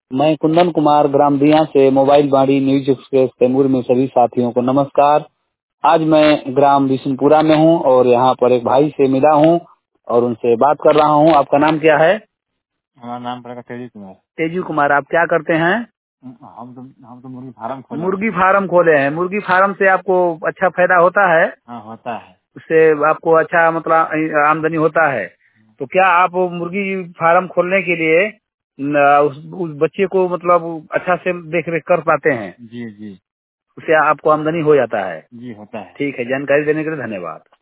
मैं कुंदन कुमार ग्राम दिया से मोबाइल बाड़ी न्यूज एक्सप्रेस तैमूर में सभी साथियों को नमस्कार। आज मैं ग्राम बिशनपुरा में हूँ और यहाँ पर एक भाई से मिला हूँ और उनसे बात कर रहा हूँ। आपका नाम क्या है? हमारा नाम पड़ेगा तेजी कुमार। तेजू कुमार। आप क्या करते हैं? हम तो मुर्गी फार्म खोले हैं। मुर्गी फार्म खोले हैं। मुर्गी फार्म से आपको अच्छा फायदा होता है? हाँ, होता है। उससे आपको अच्छा मतलब आमदनी होता है। तो क्या आप मुर्गी फार्म खोलने के लिए उस बच्चे को मतलब अच्छा से देख रेख कर पाते हैं? जी जी उससे आपको आमदनी हो जाता है? जी, होता है। ठीक है, जानकारी देने के लिए धन्यवाद।